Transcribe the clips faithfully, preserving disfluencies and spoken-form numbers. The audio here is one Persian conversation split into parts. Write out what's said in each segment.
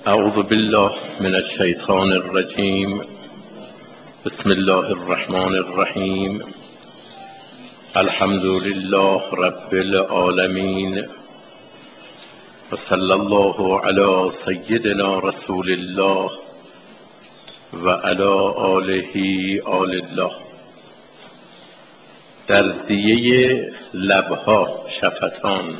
اعوذ بالله من الشیطان الرجیم. بسم الله الرحمن الرحیم. الحمد لله رب العالمین و صلی الله علی سیدنا رسول الله و علی آله آل الله. در دیه لبها شفتان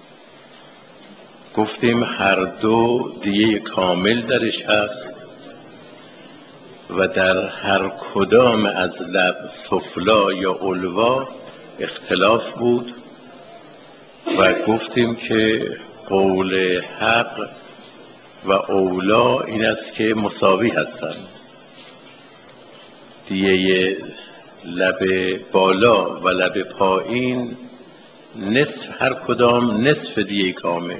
گفتیم هر دو دیه کامل درش هست و در هر کدام از لب سفلا یا علوا اختلاف بود و گفتیم که قول حق و اولا این است که مساوی هستند. دیه لب بالا و لب پایین نصف، هر کدام نصف دیه کامل،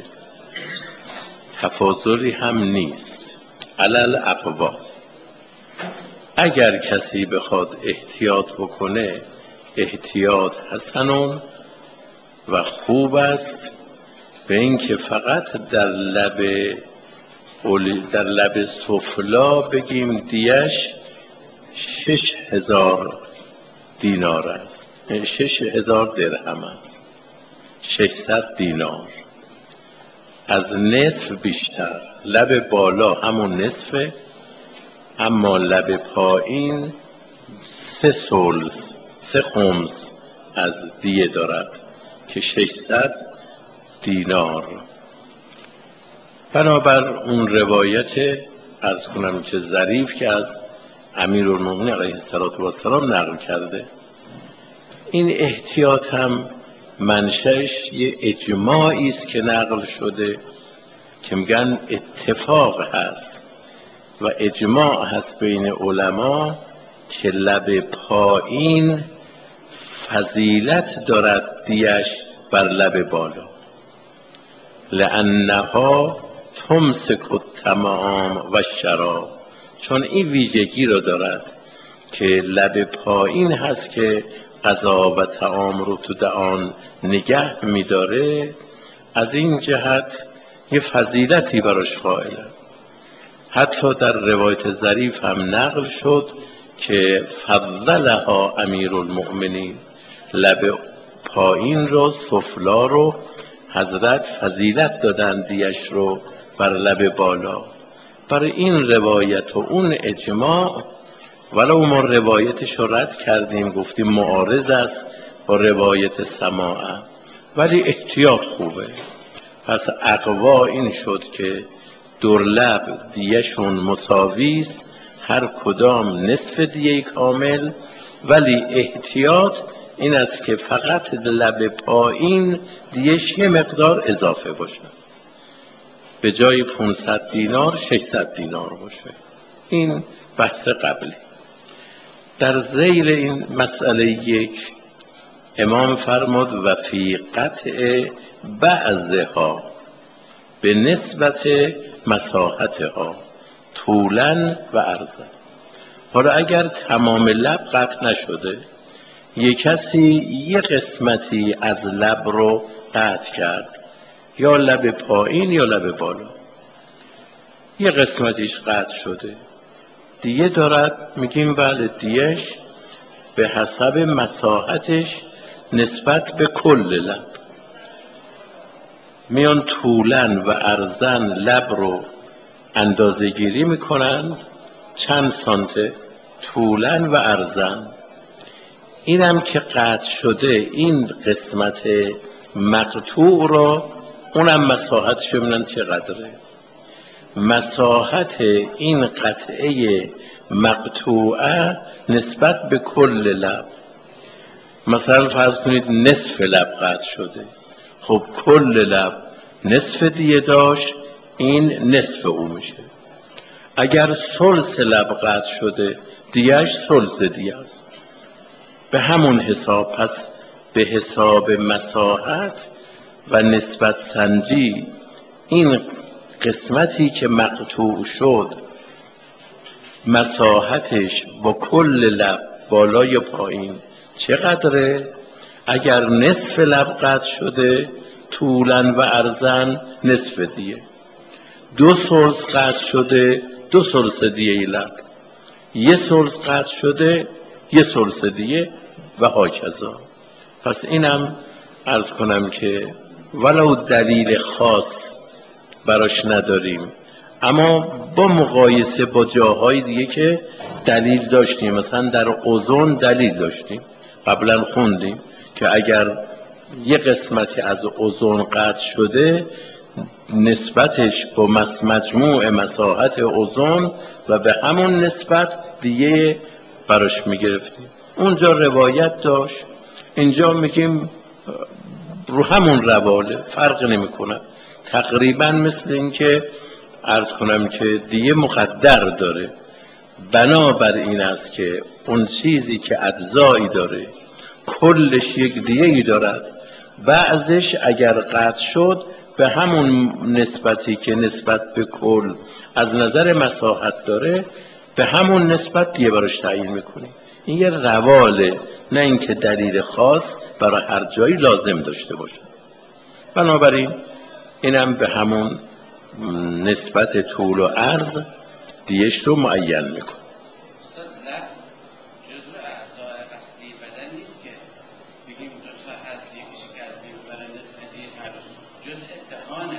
تفاضلی هم نیست. علل اقوا اگر کسی بخواد احتیاط بکنه احتیاط حسنون و خوب است، به اینکه فقط در لب در لب سفلا بگیم دیش شش هزار دینار است، شش هزار درهم است، ششصد دینار. از نصف بیشتر. لب بالا همون نصفه، اما لب پایین سه ثلث، سه خمس از دیه دارد که ششصد دینار. بنابر اون روایت عرض کنم که ظریف که از امیرالمومنین علیه السلام نقل کرده، این احتیاط هم منشأش یه اجماعی است که نقل شده که میگن اتفاق هست و اجماع هست بین علما که لب پایین فضیلت دارد دیش بر لب بالا، لانها تمسک الطعام و الشراب، چون این ویژگی رو دارد که لب پایین هست که غذا و طعام رو تو دهان نگه می‌داره. از این جهت یه فضیلتی براش قائله. حتی در روایت ظریف هم نقل شد که فضلها امیرالمؤمنین، لب پایین رو، سفلا رو حضرت فضیلت دادن دیش رو بر لب بالا. برای این روایت و اون اجماع، ولو ما روایتش رو رد کردیم گفتیم معارض است با روایت سماعه، ولی احتیاط خوبه. پس اقوا این شد که دور لب دیهشون مساوی است، هر کدام نصف دیه کامل، ولی احتیاط این است که فقط لب پایین دیهش یه مقدار اضافه باشه، به جای پانصد دینار ششصد دینار باشه. این بحث قبلی. در ذیل این مسئله یک امام فرمود و فی قطع بعضها به نسبت مساحتها طولا و عرضا. حالا اگر تمام لب قطع نشده، یک کسی یک قسمتی از لب رو قطع کرد، یا لب پایین یا لب بالا، یک قسمتیش قطع شده، دیه دارد، میگیم بله دیهش به حسب مساحتش نسبت به کل لب. میان طولن و عرضن لب رو اندازه گیری میکنن، چند سانته طولن و عرضن. اینم که قطع شده این قسمت مقطوع رو، اونم مساحتش ببینن چقدره. مساحت این قطعه مقطوعه نسبت به کل لب، مثلا فرض کنید نصف لب قطع شده، خب کل لب نصف دیه داشت، این نصف او میشه. اگر ثلث لب قطع شده دیهش ثلث دیه است، به همون حساب. پس به حساب مساحت و نسبت سنجی این قسمتی که مقطوع شد مساحتش با کل لب بالای پایین چقدره. اگر نصف لب قطع شده طولن و عرضن نصف دیه، دو سلس قطع شده دو سلس دیه لب، یه سلس قطع شده یه سلس دیه و هاکذا. پس اینم عرض کنم که ولو دلیل خاص براش نداریم، اما با مقایسه با جاهای دیگه که دلیل داشتیم، مثلا در اوزون دلیل داشتیم قبلا خوندیم که اگر یه قسمتی از اوزون قطع شده نسبتش با مجموع مساحت اوزون و به همون نسبت دیگه براش میگرفتیم. اونجا روایت داشت، اینجا میگیم رو همون رواله، فرق نمیکنه. تقریبا مثل این که عرض کنم که دیگه مقدر داره، بنابر این است که اون چیزی که اجزایی داره کلش یک دیگه ای دارد، بعضش اگر قطع شد به همون نسبتی که نسبت به کل از نظر مساحت داره به همون نسبت دیگه براش تعیین میکنی. این یه رواله، نه اینکه دلیل خاص برای هر جایی لازم داشته باشه. بنابراین اینم به همون نسبت طول و عرض دیش رو معین میکنه. جزء اعضای اصلی بدن نیست که بگیم دو تا هست یکیشی که از بین ببره نصف دیگه هر جزء دهانه.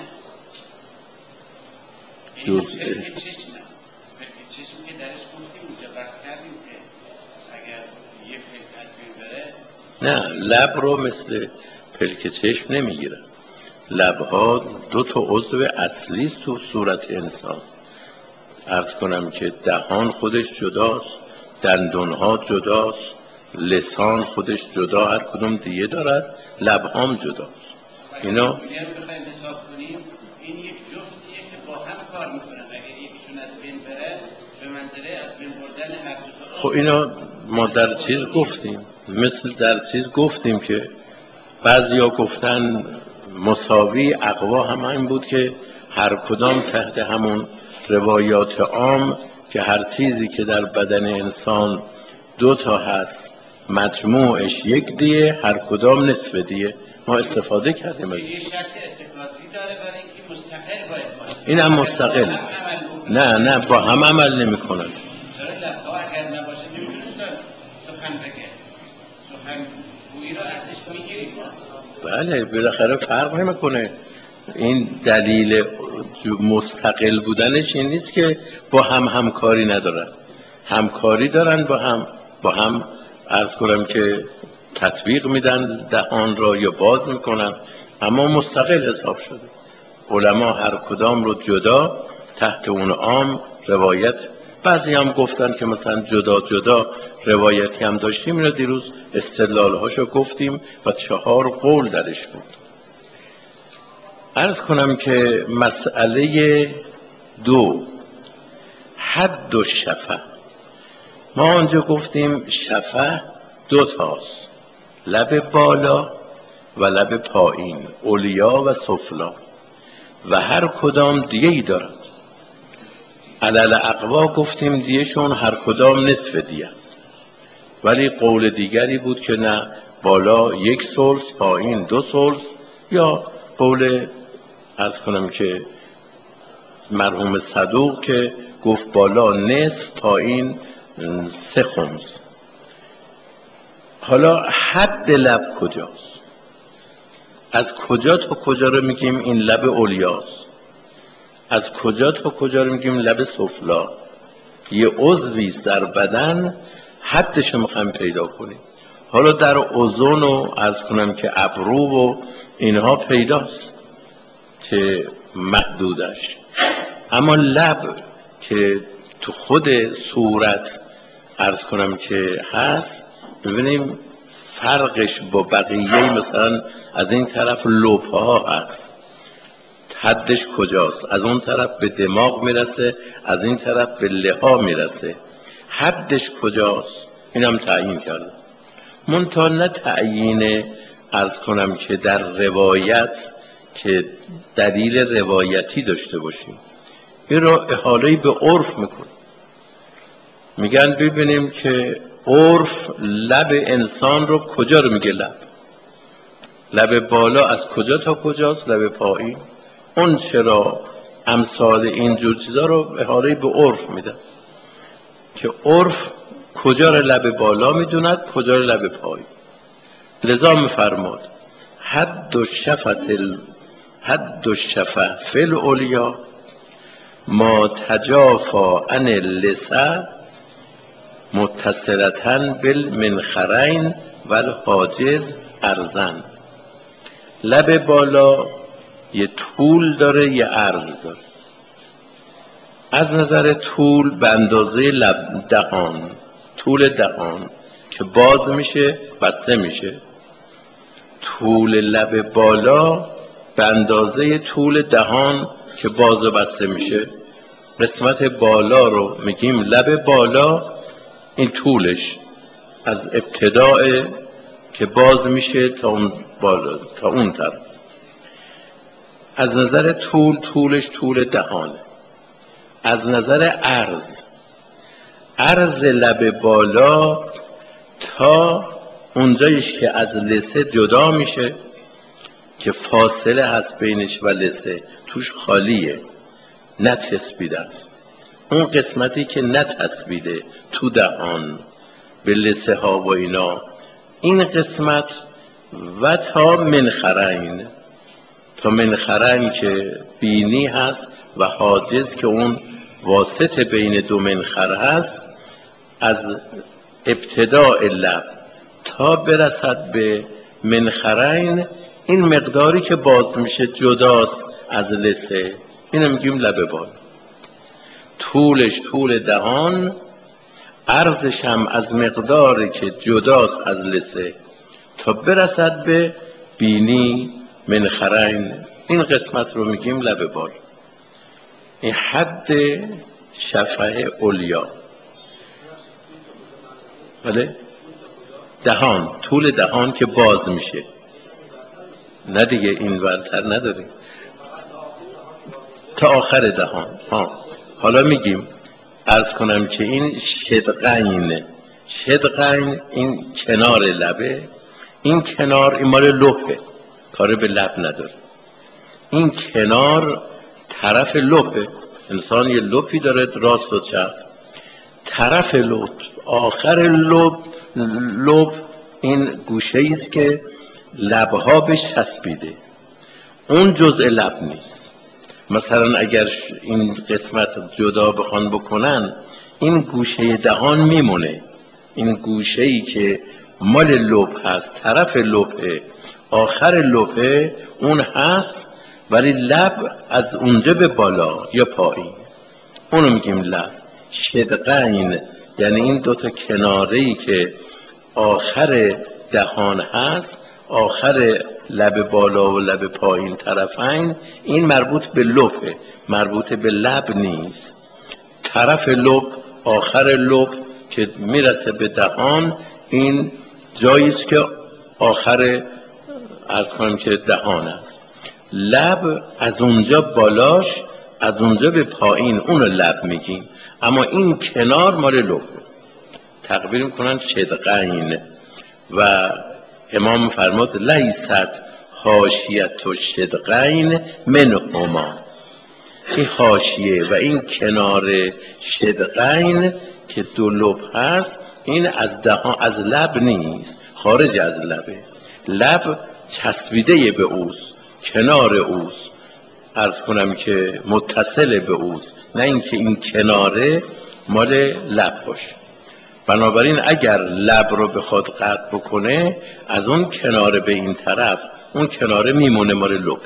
جزء پلک چشمه، پلک چشم که درش گفتیم اونجا بحث کردیم که اگر یه پلک از بین بره نه، لب رو مثل پلک چشم نمیگیرن. لبها دو تا عضو اصلی است تو صورت انسان. عرض کنم که دهان خودش جداست، دندونها جداست، لسان خودش جدا هر کدوم دیگه دارد، لبهام جداست. اینا دنیا رو بخوایم حساب کنیم این یک جفتیه که با هم کار میکنن. اگر یکیشون از بین بره به منزله از بین بردن هر دو تا. خب اینا ما در چیز گفتیم، مثل در چیز گفتیم که بعضیا گفتن مساوی اقوا هم این بود که هر کدام تحت همون روایات عام که هر چیزی که در بدن انسان دو تا هست مجموعش یک دیه، هر کدام نصف دیه. ما استفاده کردیم از یه شرط اتفاقی داره برای اینکه مستقل باید باشه. این هم مستقل. نه نه با هم عمل نمی کنن. چرا لبها اگر نباشه نمیتونه سخن بگه، سخن گویی رو ازش میگیریم. بله بالاخره فرق نمیکنه. این دلیل مستقل بودنش این نیست که با هم همکاری ندارن، همکاری دارن با هم، با هم عرض کنم که تطبیق میدن دهان را یا باز میکنن، اما مستقل حساب شده. علما هر کدام رو جدا تحت اون عام روایت، بعضی هم گفتن که مثلا جدا جدا روایتی هم داشتیم، اینو دیروز استدلالهاشو گفتیم و چهار قول درش بود. عرض کنم که مسئله دو، حد و شفه. ما آنجا گفتیم شفه دو تاست، لب بالا و لب پایین، علیا و سفلا، و هر کدام دیگه ای دارد. علل اقوا گفتیم دیگهشون هر کدام نصف دیگه است، ولی قول دیگری بود که نه، بالا یک ثلث پایین دو ثلث، یا قول عرض کنم که مرحوم صدوق که گفت بالا نصف پایین سه خمس. حالا حد لب کجاست؟ از کجا تا کجا رو میگیم این لب اولیاست؟ از کجا تا کجا رو میگیم لب سفلا؟ یه عضوی در بدن حدش رو میخوایم پیدا کنیم. حالا در اوزون و عرض کنم که ابرو و اینها پیداست که محدودش، اما لب که تو خود صورت عرض کنم که هست، ببینیم فرقش با بقیه، مثلا از این طرف لبها هست، حدش کجاست؟ از اون طرف به دماغ میرسه، از این طرف به لحا میرسه، حدش کجاست؟ اینم تعیین کرده. منتها نه تعیین عرض کنم که در روایت که دلیل روایتی داشته باشیم، این رو احاله به عرف میکن. میگن ببینیم که عرف لب انسان رو کجا رو میگه لب؟ لب بالا از کجا تا کجاست؟ لب پایین. اون چرا امثال اینجور چیزا رو احاله به عرف میدن که عرف کجا رو لب بالا میدوند کجا رو لب پایین. لذا میفرماد حد الشفة ال... حد الشفة فی العلیا ما تجافا عن اللسه متصلة بالمنخرین والحاجز ارزن. لب بالا یه طول داره یه عرض داره. از نظر طول به اندازه لب دهان، طول دهان که باز میشه بسته میشه، طول لب بالا به اندازه طول دهان که باز و بسته میشه. قسمت بالا رو میگیم لب بالا، این طولش از ابتداء که باز میشه تا اون بالا تا اون طرف. از نظر طول طولش طول دهانه. از نظر عرض عرض لب بالا تا اونجایش که از لثه جدا میشه که فاصله هست بینش و لثه، توش خالیه، نچسبیده است. اون قسمتی که نچسبیده تو دهان به لثه ها و اینا، این قسمت و تا منخرین، تا منخرین که بینی هست و حاجز که اون واسط بین دو منخر هست، از ابتداء لب تا برسد به منخرین، این مقداری که باز میشه جداست از لثه، اینو میگیم لب بالا. طولش طول دهان، عرضش هم از مقداری که جداست از لثه تا برسد به بینی منخرین، این قسمت رو میگیم لب بالا. این حد شفه علیا. بله؟ دهان، طول دهان که باز میشه. نه دیگه این ورتر نداریم تا آخر دهان. ها حالا میگیم عرض کنم که این شدقین، شدقین این کنار لبه، این کنار این مال لپه، کار به لب نداره. این کنار طرف لپه، انسان یه لپی داره راست و چپ، طرف لپ آخر لپ لپ این گوشه ایست که لبها بهش چسبیده، اون جزء لب نیست. مثلا اگر این قسمت جدا بخوان بکنن، این گوشه دهان میمونه، این گوشه ای که مال لپ هست طرف لپه آخر لپه اون هست، ولی لب از اونجا به بالا یا پایین، اونو میگیم لب. شدقین یعنی این دوتا کناره ای که آخر دهان هست، آخر لب بالا و لب پایین طرفین، این مربوط به لپه، مربوط به لب نیست. طرف لب آخر لب که میرسه به دهان، این جاییست که آخر عرض کنم که دهان است. لب از اونجا بالاش، از اونجا به پایین، اونو لب میگیم، اما این کنار مال لب تقبیر میکنن شدقین. و امام فرمود لیست حاشیت الشدقین منهما، این حاشیه و این کنار شدقین که دو لب هست، این از دهان از لب نیست، خارج از لبه. لب چسبیده به اوست، کنار اوست، عرض کنم که متصل به اوست، نه اینکه این کناره مال لب باشه. بنابراین اگر لب رو بخواد قطع بکنه، از اون کناره به این طرف، اون کناره میمونه مال لب.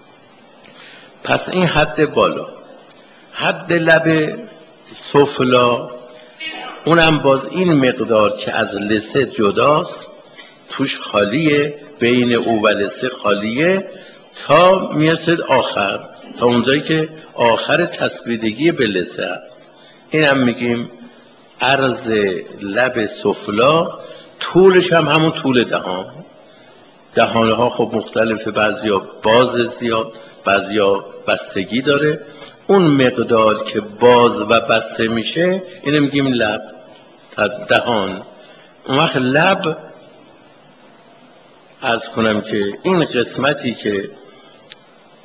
پس این حد بالا. حد لب سفلا، اونم باز این مقدار که از لثه جداست، توش خالیه، بین او و لثه خالیه، تا میرسه آخر، تا اونجایی که آخر چسبیدگی به لثه هست. این هم میگیم عرض لب سفلا. طولش هم همون طول دهان. دهانه ها خب مختلفه، بعضیا باز زیاد، بعضیا بستگی داره. اون مقدار که باز و بسته میشه اینو میگیم لب دهان. اون وقت لب عرض کنم که این قسمتی که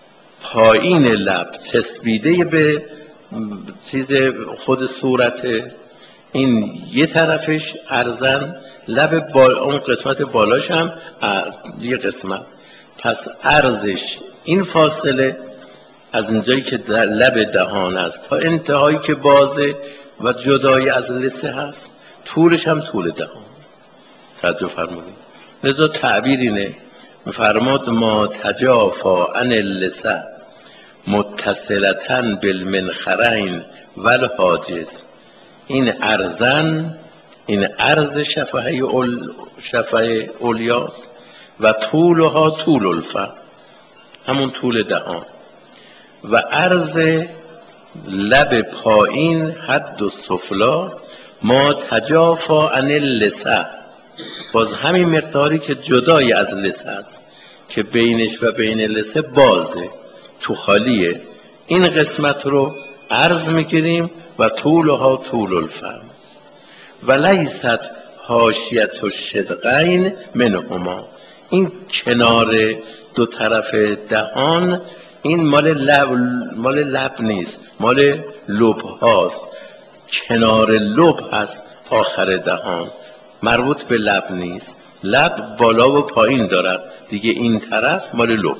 پایین لب چسبیده به چیز خود صورته، این یه طرفش عرضن، لب بال اون قسمت بالاش هم یه قسمت، پس عرضش این فاصله از اینجایی که در لب دهان است تا انتهایی که بازه و جدای از لثه هست، طولش هم طول دهان. توجه فرمودید. لذا تعبیر اینه، فرماد ما تجافا عن اللثه متصلتن بالمنخرین والحاجز. این عرضن، این عرض شفهه اول شفهه اولیاست و طولها طول الفم، همون طول دهان، و عرض لب پایین حد و سفلا ما تجافا عن اللثه، باز همین مقداری که جدای از لثه است که بینش و بین لثه بازه، تو خالیه، این قسمت رو عرض میگیریم و طولها طول الفم و لیست حاشیت الشدقین منهما. این کنار دو طرف دهان این مال لب، مال لب نیست، مال لب هاست، کنار لب هست آخر دهان، مربوط به لب نیست. لب بالا و پایین دارد دیگه، این طرف مال لب.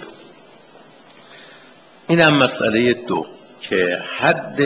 این هم مسئله دو که حد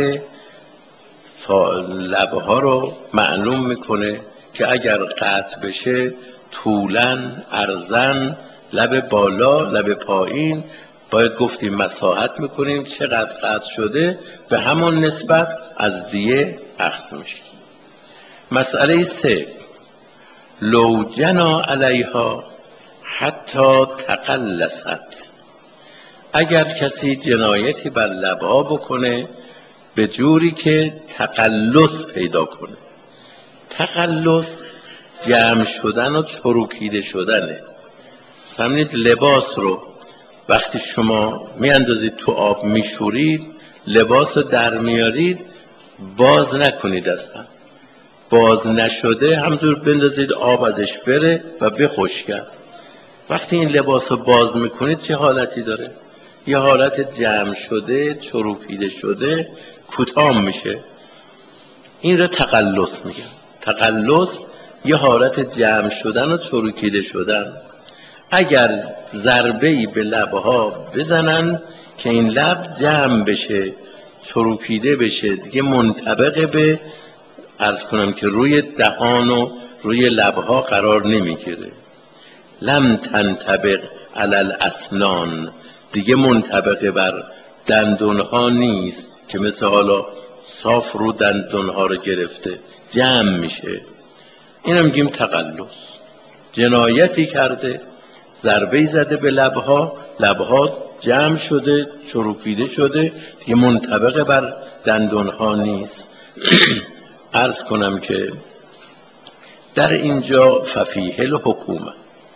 لبها رو معلوم میکنه که اگر قطع بشه طولن، عرضن، لب بالا، لب پایین، باید گفتیم مساحت میکنیم چقدر قطع شده به همون نسبت از دیه اخذ میشه. مسئله سه، لو جنا علیها حتی تقلصت، اگر کسی جنایتی بر لبها بکنه به جوری که تقلص پیدا کنه. تقلص جمع شدن و چروکیده شدنه. سمنید لباس رو وقتی شما می اندازید تو آب می شورید، لباس رو در میارید، باز نکنید اصلا، باز نشده همطور بندازید آب ازش بره و بخشکد. وقتی این لباس رو باز میکنید چه حالتی داره؟ یه حالت جمع شده، چروکیده شده، کوتاه میشه. این رو تقلص میگن. تقلص یه حالت جمع شدن و چروکیده شدن. اگر ضربه‌ای به لبها بزنن که این لب جمع بشه، چروکیده بشه، دیگه منطبق به عرض کنم که روی دهان و روی لبها قرار نمیگیره، لم تنطبق علی الاسنان، دیگه منطبق بر دندونها نیست که مثل حالا صاف رو دندونها رو گرفته، جمع میشه. اینم میگیم تقلص. جنایتی کرده، ضربه‌ای زده به لبها، لبها جمع شده، چروکیده شده، دیگه منطبق بر دندونها نیست. عرض کنم که در اینجا ففیه الحکومه،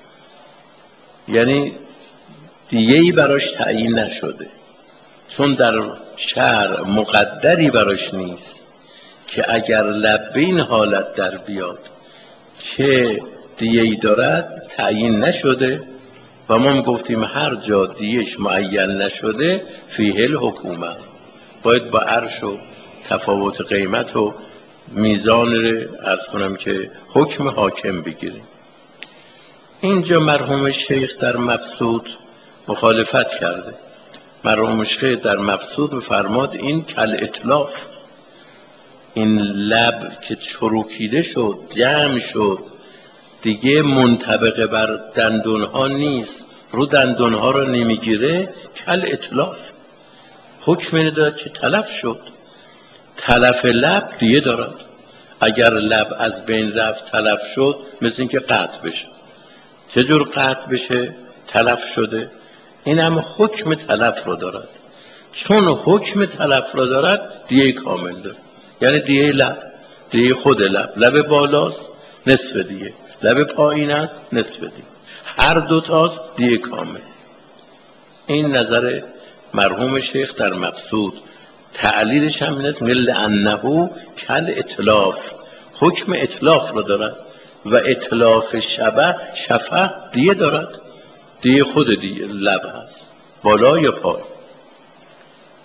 یعنی دیگه‌ای براش تعیین نشده، چون در شرع مقدری براش نیست که اگر لب به این حالت در بیاد چه دیه‌ای دارد تعیین نشده و ما گفتیم هر جا دیهش معین نشده فیه الحکومه، باید با عرش و تفاوت قیمت و میزان رو عرض کنم که حکم حاکم بگیریم. اینجا مرحوم شیخ در مقصود مخالفت کرده. مرحوم شیخ در مقصود بفرماد این کل اطلاف، این لب که چروکیده شد، جمع شد، دیگه منطبق بر دندونها نیست، رو دندونها رو نمیگیره، کل اطلاف، حکم اینه دارد که تلف شد. تلف لب دیگه دارد. اگر لب از بین رفت تلف شد، مثل این که قطع بشه. چجور قطع بشه؟ تلف شده. این هم حکم تلف رو دارد. چون حکم تلف رو دارد دیگه کامل دارد. یعنی دیگه لب، دیگه خود لب، لب بالاست نصف دیگه، لب پایین است نصف دیگه، هر دوتاست دیگه کامل. این نظر مرحوم شیخ در مقصود. تعلیلش هم نیست مل انه کل اطلاف، حکم اطلاف رو دارد و اطلاف شبه شفه دیگه دارد، دیگه خود دیگه لب هست، بالا یا پای.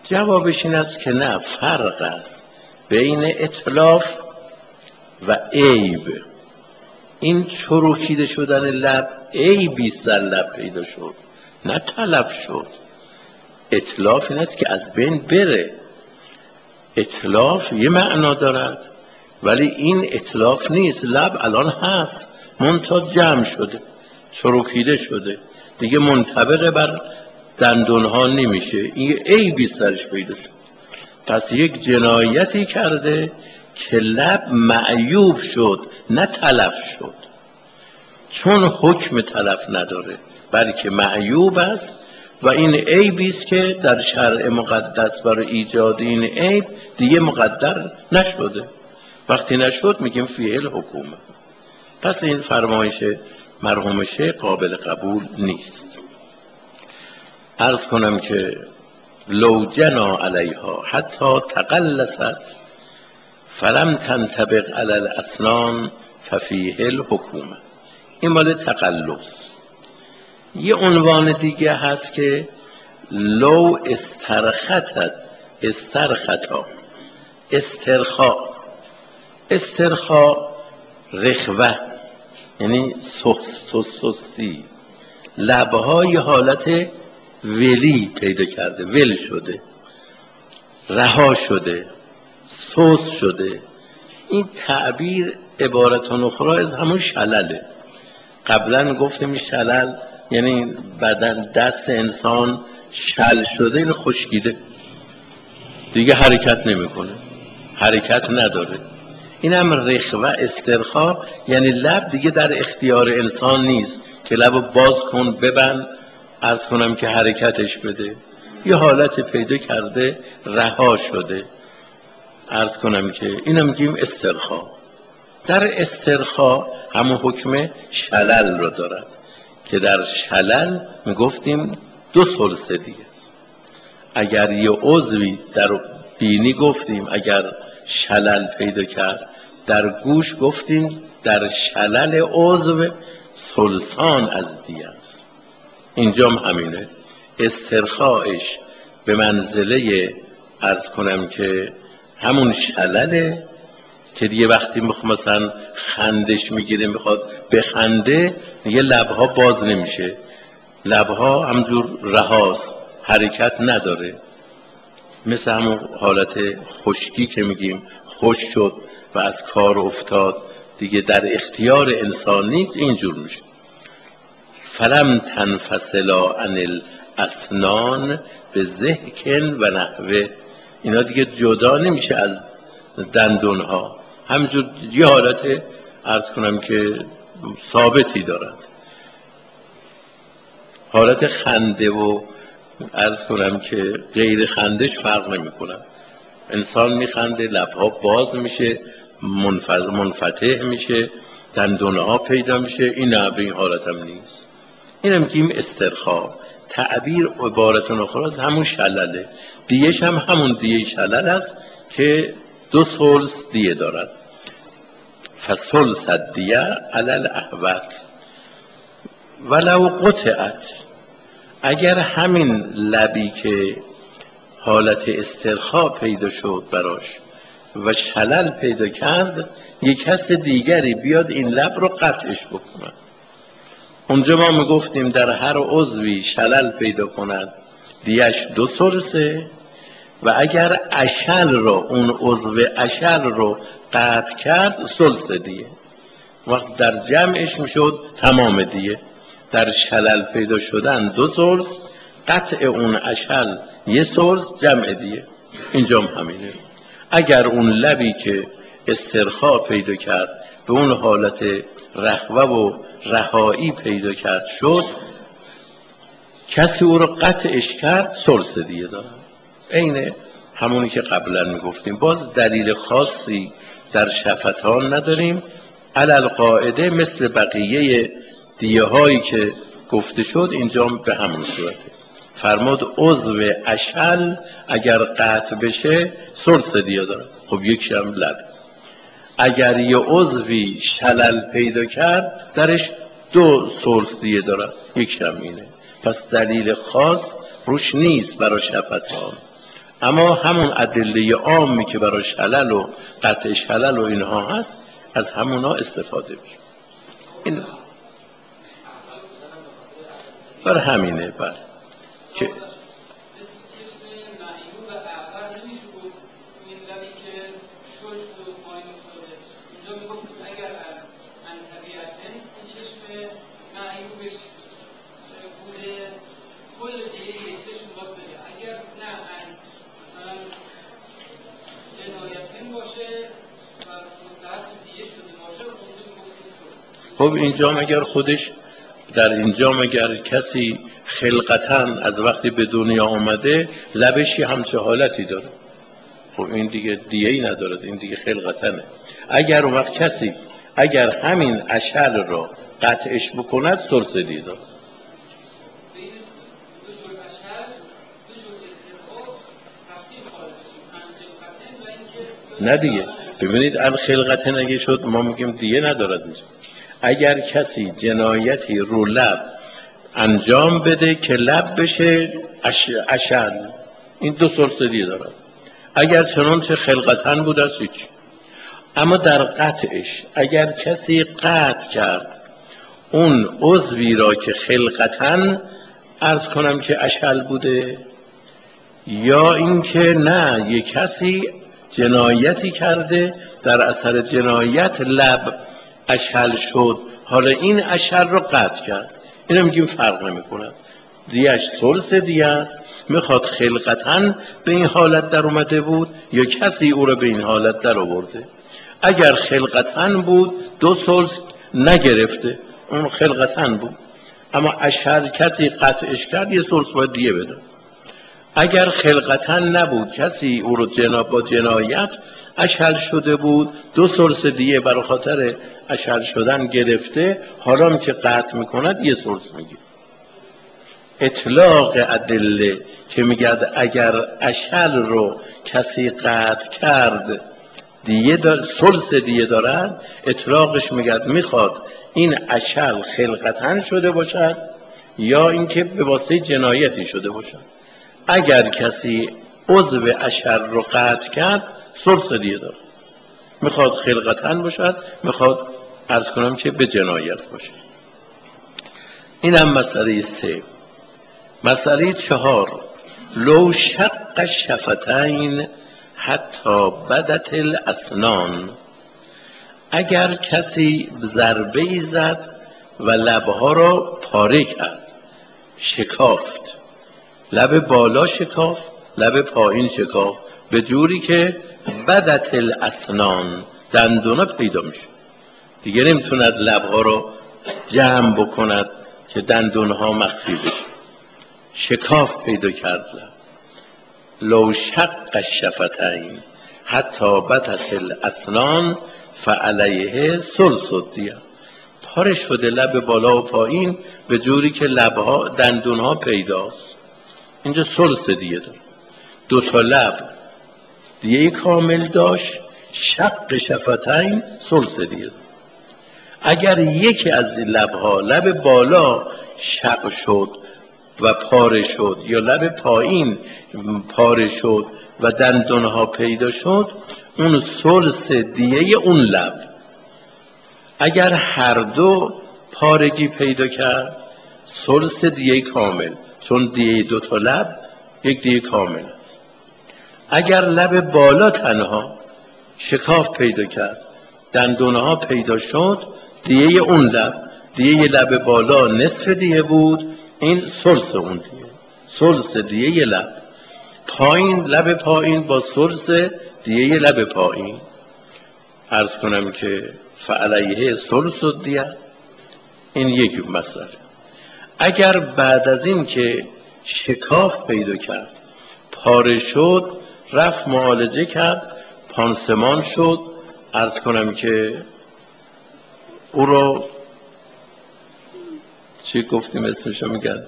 جوابش این است که نه، فرق است بین اتلاف و عیب. این چروکیده شدن لب عیبیست در لب پیدا شد، نه تلف شد. اتلاف این است که از بین بره. اتلاف یه معنا دارد ولی این اتلاف نیست. لب الان هست منتها جمع شده، چروکیده شده، دیگه منطبق بر دندونها نمیشه. این عیبی سرش پیدا شد. پس یک جنایتی کرده که لب معیوب شد نه تلف شد، چون حکم تلف نداره بلکه معیوب است و این عیبی است که در شرع مقدس برای ایجاد این عیب دیگه مقدر نشده. وقتی نشد میگیم فیه الحکومه. پس این فرمایش مرحوم شیخ قابل قبول نیست. عرض کنم که لو جنا علیها حتی تقلست فلم تنطبق علی الاسنان ففیه الحکومه. این مال تقلص. یه عنوان دیگه هست که لو استرخطت استرخطا استرخا. استرخا رخوه یعنی سست سستی، لبهای حالت ولی پیدا کرده، ول شده، رها شده، سست شده. این تعبیر عبارت اخرى از همون شلله. قبلا گفتیم شلل یعنی بدن دست انسان شل شده، این خشکیده دیگه حرکت نمیکنه، حرکت نداره. این هم رخوه استرخا یعنی لب دیگه در اختیار انسان نیست که لب باز کن ببند، عرض کنم که حرکتش بده. یه حالت پیدا کرده، رها شده. عرض کنم که اینم میگیم استرخا. در استرخا همون حکم شلل رو دارد که در شلل میگفتیم دو ثلث دیگه است. اگر یه عضوی در بینی گفتیم اگر شلل پیدا کرد، در گوش گفتیم در شلل عضو ثلثان از دیه است. اینجام همینه. استرخاش به منزله عرض کنم که همون شلله که دیگه وقتی میخواد مثلا خندش میگیره میخواد بخنده دیگه لبها باز نمیشه، لبها همجور رهاست، حرکت نداره. مثل همون حالت خشکی که میگیم خوش شد و از کار افتاد دیگه در اختیار انسان نیست، اینجور میشه. فلم تنفصلا عن الاسنان به ذهکن و نحوه. اینا دیگه جدا نمیشه از دندون ها، همجور یه حالت عرض کنم که ثابتی دارد. حالت خنده و عرض کنم که غیر خندش فرق نمی کنن. انسان میخنده لبها باز میشه، منفتح میشه، دندونه ها پیدا میشه. این نه، به این حالت هم نیست. این هم میگیم استرخا. تعبیر عبارت اخرى از همون شلله. دیهش هم همون دیه شلل است که دو ثلث دیه دارد. فثلث الدیه علی الاحوط ولو قطعت. اگر همین لبی که حالت استرخا پیدا شد براش و شلل پیدا کرد، یک کس دیگری بیاد این لب رو قطعش بکنه، اونجا ما میگفتیم در هر عضوی شلل پیدا کند دیش دو ثلثه و اگر اشل رو اون عضو اشل رو قطع کرد ثلث دیه. وقت در جمعش میشد تمام دیه. در شلل پیدا شدن دو ثلث، قطع اون اشل یه ثلث، جمع دیه. اینجام همینه. اگر اون لبی که استرخا پیدا کرد به اون حالت رخوه و رهایی پیدا کرد شد، کسی او رو قطعش کرد ثلث دیه دارن. اینه همونی که قبلا میگفتیم. باز دلیل خاصی در شفتان نداریم. علل قاعده مثل بقیه دیه هایی که گفته شد اینجا به همون صورته. فرمود عضو اشل اگر قطع بشه ثلث دیه داره. خب یک هم لب. اگر یه عضوی شلل پیدا کرد درش دو ثلث دیه داره، یک هم اینه. پس دلیل خاص روش نیست برای شفتان. اما همون ادله عامی که برای شلل و قطع شلل و اینها هست از همونا استفاده میشه. این بر همینه بر که خب اینجا مگر خودش در اینجا مگر کسی خلقتاً از وقتی به دنیا آمده لبشی همچه حالتی داره؟ خب این دیگه دیهی نداره، این دیگه خلقتنه. اگر اون وقت کسی اگر همین اشل را قطعش بکند ثلث دیه داره. نه دیگه ببینید الخلقتن اگه شد ما میگیم دیه ندارد میشه. اگر کسی جنایتی رو لب انجام بده که لب بشه اشل، این دو ثلث دیه دارد. اگر چنانچه خلقتن بود است هیچ. اما در قطعش اگر کسی قطع کرد اون عضوی را که خلقتن عرض کنم که اشل بوده، یا اینکه نه یک کسی جنایتی کرده در اثر جنایت لب اشل شد، حالا این اشل را قطع کرد، اینو میگیم فرق نمی کند، دیهش ثلث دیه است. میخواد خلقتاً به این حالت در اومده بود یا کسی او را به این حالت در آورده. اگر خلقتاً بود دو ثلث نگرفته، اون خلقتاً بود. اما اشهر کسی قطعش کرد یه ثلث باید دیه بده. اگر خلقتاً نبود کسی او رو جنا با جنایت اشهر شده بود، دو ثلث دیه برای خاطر اشهر شدن گرفته، حالا که قطع میکند یه ثلث میگه. اطلاق ادله که میگه اگر اشل رو کسی قطع کرد دیه دار ثلث دیه دارد، اطلاقش میگه میخواد این اشل خلقتاً شده باشد یا اینکه به واسطه جنایتی شده باشد. اگر کسی عضو اشل رو قطع کرد ثلث دیه دارد، میخواد خلقتاً باشد میخواد عرض کنم که به جنایت باشد. این هم مسئله سه. مسئله چهار، لو شق الشفتین حتی بدت الاسنان، اگر کسی ضربه‌ای زد و لبها را پاره کرد، شکافت، لب بالا شکافت لب پایین شکافت به جوری که بدت الاسنان دندونا پیدا میشه، دیگه نمیتوند لبها را جمع بکند که دندونها مخفی بشه، شکاف پیدا کرد لب. لو شق الشفتین حتی بدت الاسنان فعلیه ثلث الدیه، پاره شده لب بالا و پایین به جوری که لبها دندونها پیداست، اینجا ثلث دیه داره. دو تا لب دیه کامل داشت، شق شفتین ثلث دیه داره. اگر یکی از لبها لب بالا شق شد و پاره شد یا لب پایین پاره شد و دندونها پیدا شد، اون ثلث دیه اون لب. اگر هر دو پارگی پیدا کرد ثلث دیه کامل، چون دیه دو تا لب یک دیه کامل است. اگر لب بالا تنها شکاف پیدا کرد دندونها پیدا شد، دیه اون لب، دیه لب بالا نصف دیه بود، این ثلث اون دیه، ثلث دیه لب. پایین لب پایین با ثلث دیه لب پایین، عرض کنم که فعلیه ثلث الدیه. این یک مسئله. اگر بعد از این که شکاف پیدا کرد پاره شد رفت معالجه کرد پانسمان شد، عرض کنم که او رو چی گفتیم اسمشو میگن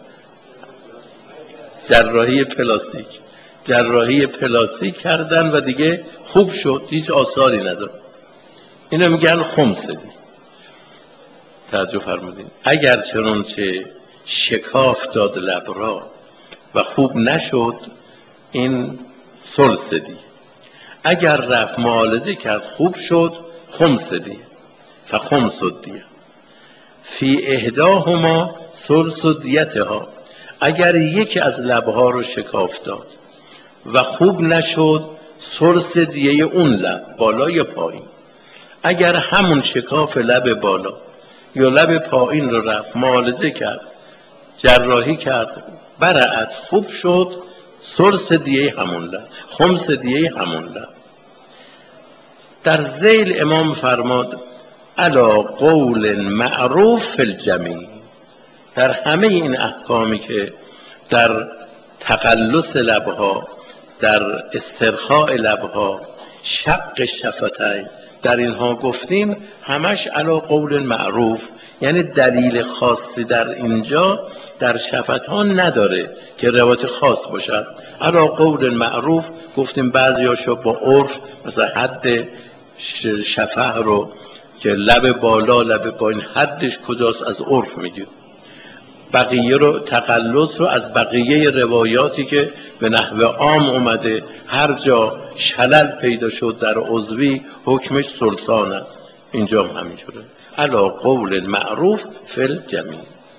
جراحی پلاستیک، جراحی پلاستیک کردن و دیگه خوب شد، هیچ آثاری نداره، اینو میگن خمسه. توجه فرمودین. اگر چنانچه شکاف داد لب را و خوب نشد، این ثلث دیه. اگر رفت معالجه کرد خوب شد خمس دیه، فخمس دیه. فی احداهما ثلث دیتها، اگر یکی از لبها رو شکاف داد و خوب نشد ثلث دیه اون لب، بالا یا پایین. اگر همون شکاف لب بالا یا لب پایین رو رفت معالجه کرد، جراحی کرد، برعت خوب شد، ثلث دیه همون لب، خمس دیه همون لب. در ذیل امام فرماد علی قول معروف فی الجمیع، در همه این احکامی که در تقلص لبها، در استرخاء لبها، شق شفتین، در اینها گفتیم همش علی قول معروف، یعنی دلیل خاصی در اینجا در شفتان نداره که روایت خاص باشد. علی قول معروف گفتیم بعضیاشو با عرف، مثلا حد شفه رو که لب بالا لب پایین حدش کجاست از عرف میگیم، بقیه رو تقلص رو از بقیه روایاتی که به نحو عام اومده، هر جا شلل پیدا شد در عضوی حکمش سلطان است، اینجا هم همینجوره علی قول معروف فی الجمیع.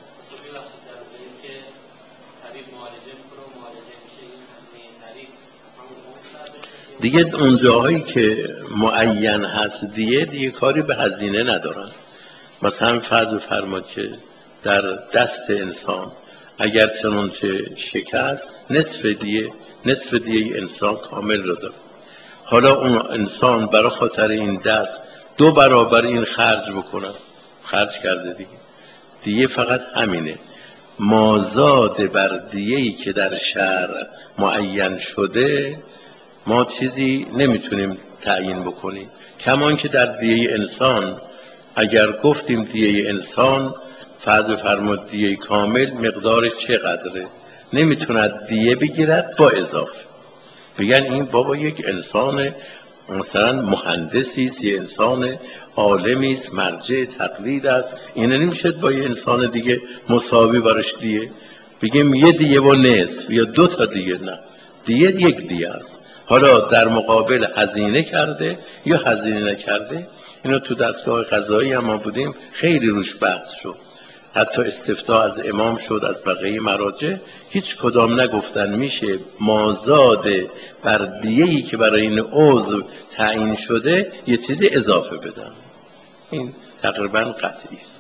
دیگه اون جاهایی که معین هست دیگه دیگه کاری به هزینه ندارن. مثلا فرض فرماد که در دست انسان اگر چنانچه شکست نصف دیه، نصف دیه انسان کامل رو داره. حالا اون انسان برای خاطر این دست دو برابر این خرج بکنه، خرج کرده دیگه، دیه فقط همینه. مازاد بر دیه‌ای که در شرع معین شده ما چیزی نمیتونیم تعیین بکنیم. کمان که در دیه انسان اگر گفتیم دیه انسان فرض فرمود دیه کامل مقدارش چقدره، نمیتوند دیه بگیرد با اضافه. بگن این بابا یک انسان مثلا مهندسی است، یه انسان عالمی است، مرجع تقلید است، این نمیشه با یه انسان دیگه مساوی برش دیه بگیم یه دیه و نصف یا دو تا دیه، نه، دیه یک دیه است. حالا در مقابل هزینه کرده یا هزینه نکرده، اینو تو دستگاه قضایی هم ما بودیم خیلی روش بحث شد، حتی استفتاء از امام شد، از بقیه مراجع، هیچ کدام نگفتن میشه مازاد بر دیه‌ای که برای این عضو تعیین شده یه چیزی اضافه بدن. این تقریبا قطعی است.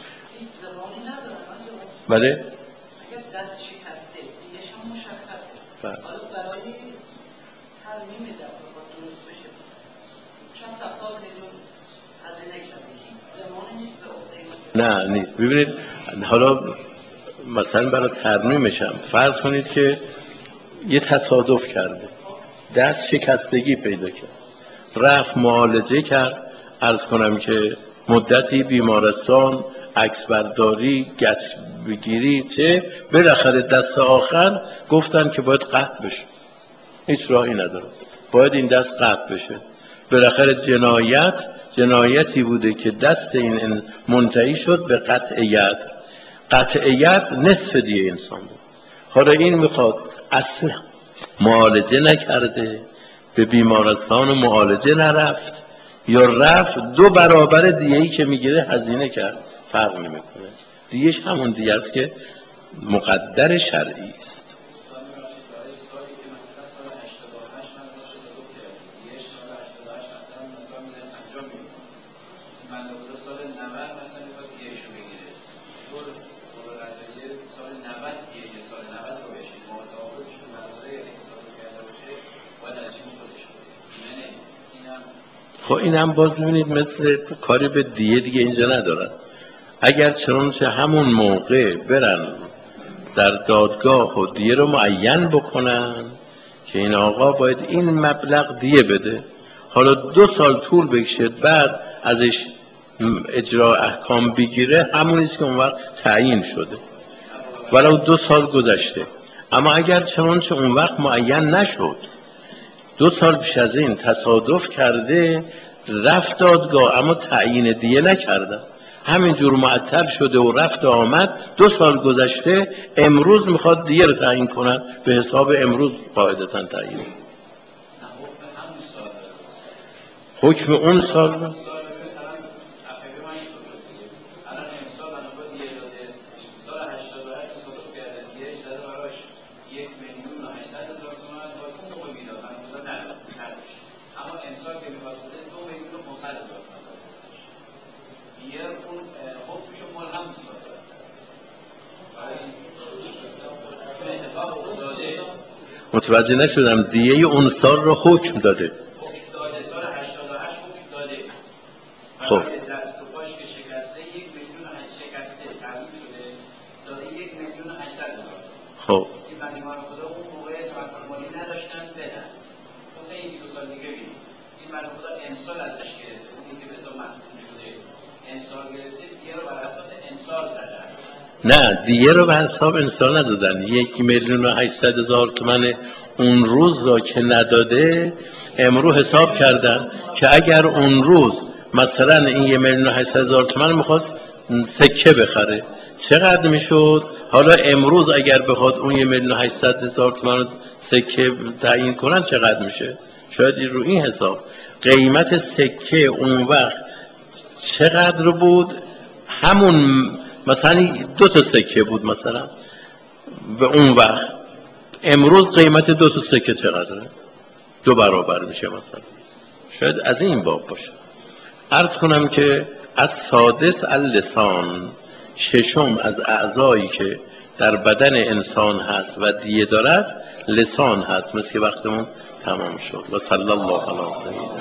بله؟ اگر دست شکسته دیگه هم مشخصه، حالا برای ترمیم دست رو درست بشه چند صفحات میلیون هزینه کردیم، زمانه نیست به نه نیست. ببینید حالا مثلا برای ترمیمش هم فرض کنید که یه تصادف کرده، دست شکستگی پیدا کرد، رفت معالجه کرد، عرض کنم که مدتی بیمارستان، عکس برداری، گچ بگیری، چه بالاخره دست آخر گفتن که باید قطع بشه، هیچ راهی نداره، باید این دست قطع بشه. بالاخره جنایت جنایتی بوده که دست این منتهی شد به قطع ید. قطع ید نصف دیه انسان بود. حالا این میخواد اصلا معالجه نکرده، به بیمارستان و معالجه نرفت، یا رفت دو برابر دیه‌ای که میگیره هزینه کرد، فرق نمیکنه، دیهش همون دیه است که مقدر شرعی است. خب این هم باز می‌بینید مثل کاری به دیه دیگه اینجا ندارن. اگر چنانچه همون موقع برن در دادگاه و دیه رو معین بکنن که این آقا باید این مبلغ دیه بده، حالا دو سال طول بکشه بعد ازش اجرا احکام بگیره، همونیست که اون وقت تعیین شده ولو دو سال گذشته. اما اگر چنانچه اون وقت معین نشد، دو سال پیش از این تصادف کرده رفت دادگاه اما تعیین دیه نکردن، همینجور معطل شده و رفت آمد، دو سال گذشته، امروز میخواد دیه رو تعیین کنن، به حساب امروز قاعدتا تعیین. حکم اون سال رو متوجه نشدم. دیه اون سال رو حکم داده. خب خب نه، دیه رو به حساب انسان ندادن. یک میلیون و هشتصد هزار تومن اون روز را که نداده، امرو حساب کردن که اگر اون روز مثلا این یک میلیون و هشتصد هزار تومن میخواست سکه بخره چقدر میشد؟ حالا امروز اگر بخواد اون یک میلیون و هشتصد هزار تومن سکه تعیین کنن چقدر میشه؟ شاید رو این حساب قیمت سکه اون وقت چقدر بود؟ همون مثلا دو تا سکه بود مثلا به اون وقت، امروز قیمت دو تا سکه چقدره؟ دو برابر میشه مثلا. شاید از این باب باشه. عرض کنم که از سادس اللسان، ششم از اعضایی که در بدن انسان هست و دیه دارد لسان هست. مثل که وقتمون تمام شد. و صلی الله علی سیدنا